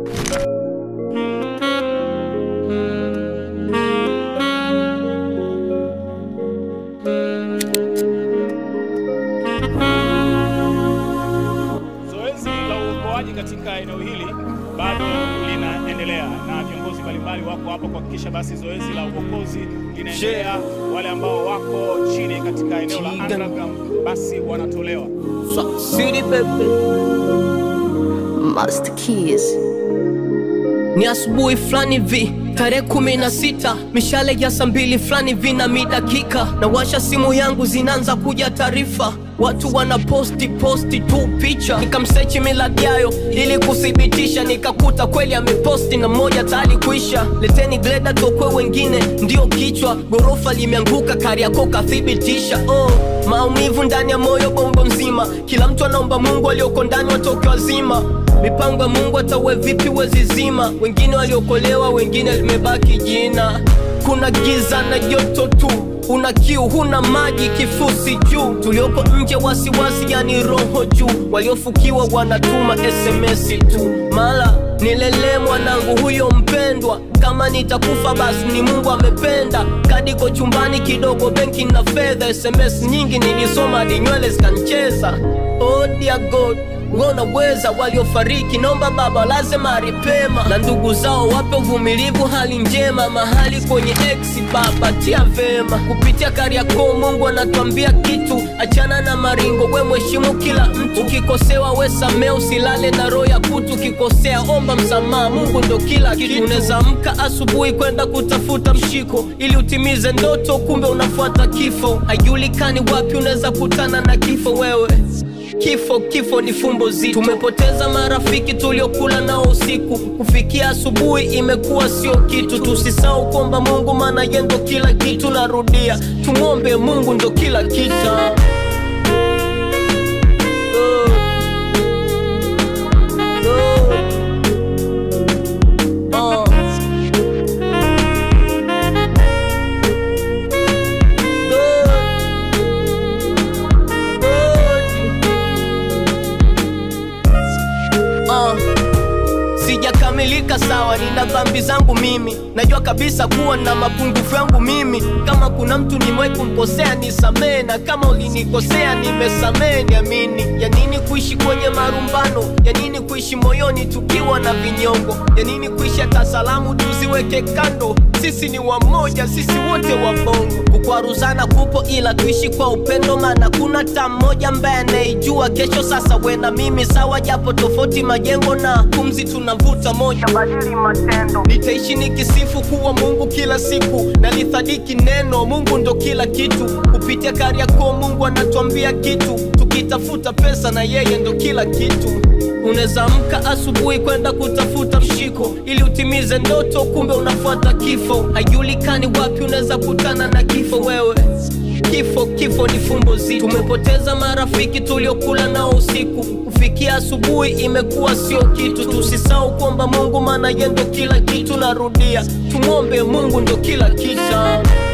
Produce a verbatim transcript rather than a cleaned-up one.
Zoezi la uokoaji katika eneo hili bado linaendelea na viongozi mbalimbali wako hapa kuhakikisha basi zoezi la uokozi linaendelea. Wale ambao wako chini katika eneo la underground basi wanatolewa. City baby Master Keys. Ni asubuhi flani vi tarehe kumi na sita, mishale ya saa mbili flani vi na midakika, na washa simu yangu zinaanza kuja taarifa. Watu wana posti posti tu picha, nikamsearch miladi yayo ili kuthibitisha, nikakuta kweli ameposti na moja tayari kuisha. Leteni gleda tokwe wengine ndio kichwa, gorofa limeanguka Kariakoo kathibitisha. Oh, maumivu ndani ya moyo bongo mzima, kila mtu anaomba Mungu alioko ndani watoke wazima. Mipango ya Mungu atawe vipi wezi zima, wengine waliokolewa wengine limebaki jina. Kuna giza na joto tu, una kiu huna maji kifusi juu, tulioko nje wasiwasi yani roho juu, waliofukiwa wanatuma S M S tu. Mala nilele mwanangu huyo mpendwa, kama nitakufa basi ni Mungu amependa. Kadi ko chumbani kidogo benki na fedha, S M S nyingi nilisoma hadi nywele zikancheza. Oh dear God, ngona weza waliofariki naomba baba lazima aripema, na ndugu zao wape uvumilivu hali njema. Mahali kwenye X baba tia vema, kupitia Kariakoo Mungu anatuambia kitu, achana na maringo we mheshimu kila mtu. Ukikosewa we samee usilale na roho ya kutu, ukikosea omba msamaha Mungu ndo kila kitu. Unaweza amka asubuhi kwenda kutafuta mshiko ili utimize ndoto, kumbe unafuata kifo. Haijulikani wapi unaweza kutana na kifo wewe. Kifo, kifo ni fumbo zito. Tumepoteza marafiki tuliokula nao usiku, kufikia asubuhi imekuwa sio kitu. Tusisahau kwamba Mungu maana yeye ndo kila kitu. Narudia, tumuombe Mungu ndo kila kitu. Sijakamilika sawa, nina dhambi zangu mimi, najua kabisa kuwa na mapungufu yangu mimi. Kama kuna mtu nimewahi kumkosea nisamee, na kama ulinikosea nimesamee niamini. Ya nini kuishi kwenye marumbano, ya nini kuishi moyoni tukiwa na vinyongo, ya nini kuishi hata salamu tuziweke kando. Sisi ni wamoja, sisi wote wa bongo. Kukwaruzana kupo ila tuishi kwa upendo, maana kuna ta mmoja ambaye anaijua kesho. Sasa we na mimi sawa, japo tofauti majengo na pumzi tunavuta moja, badili matendo. Nitaishi nikisifu kuwa Mungu kila siku, na nithadiki neno Mungu ndo kila kitu. Kupitia Kariakoo Mungu anatuambia kitu, tukitafuta pesa na yeye ndo kila kitu. Unaweza amka asubuhi kwenda kutafuta mshiko ili utimize ndoto, kumbe unafuata kifo. Haijulikani wapi unaweza kutana na kifo wewe. Kifo, kifo ni fumbo zito. Tumepoteza marafiki tuliokula nao usiku, kufikia asubuhi imekuwa sio kitu. Tusisahau kwamba Mungu maana yeye ndo kila kitu. Narudia, tumuombe Mungu ndo kila kitu.